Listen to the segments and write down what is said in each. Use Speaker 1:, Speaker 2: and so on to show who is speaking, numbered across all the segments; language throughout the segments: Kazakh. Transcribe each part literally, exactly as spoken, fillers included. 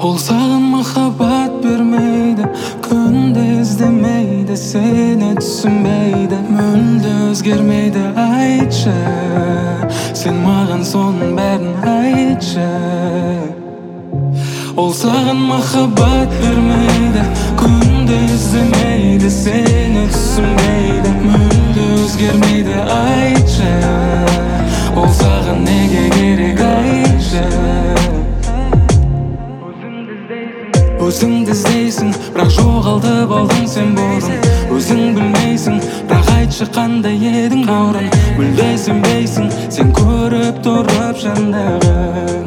Speaker 1: Ол саған махаббат бермейді, күнде іздемейді, сені түсінбейді, мүлде өзгермейді. Айтшы, сен маған соның бәрін айтшы. Ол саған махаббат бермейді, күнде іздемейді, сені түсінбейді, мүлде өзгермейді. Айтшы, ол саған неге керек? Айтшы. Өзіңді іздейсің, бірақ жоғалтып алдың сен бұрын. Өзің білмейсің, бірақ айтшы қандай едің бұрын. Мүлде сенбейсің, сен көріп тұрып жандағын.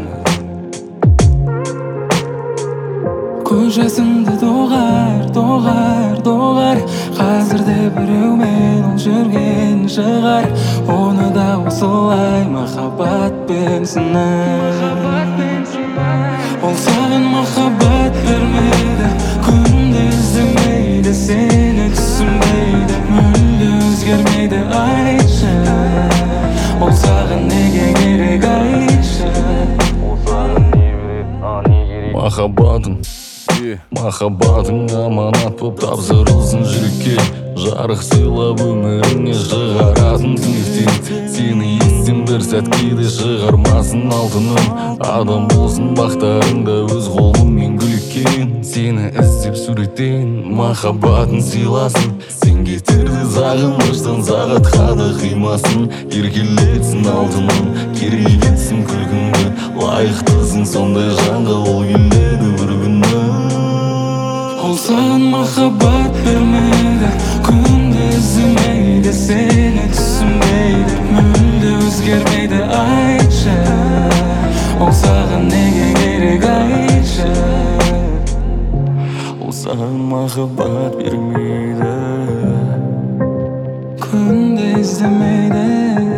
Speaker 1: Көз жасыңды доғар, доғар, доғар. Қазірде біреумен ол жүрген шығар. Оны да осылай махаббатпен сынар. Ол саған махаббат бермейді, күнде іздемейді, сені түсінбейді, мүлде өзгермейді. Айтшы, ол саған неге керек? Айтшы.
Speaker 2: Махаббатың, махаббатың аманат боп тапсырылсын жүрекке. Жарық сыйлап өміріңе шығаратын түнектен. Сені естен бір сәтке де шығармасын алтыным. Адам болсын бақтарыңда өз қолыңмен гүліккен. Сені іздеп суреттен махаббатын сыйласын. Сен кетерді сағыныштан сағатқа да қимасын. Еркелетсін алтыным, керейлетсін күлкіңді. Лайықтысың сондай жанға, ол келеді бір күні.
Speaker 1: Ол саған махаббат бермейді, күнде іздемейді, сені түсінбейді, мүлде өзгермейді. Айтшы, ол саған неге керек? Айтшы.
Speaker 2: Ол саған махаббат бермейді,
Speaker 1: күнде іздемейді.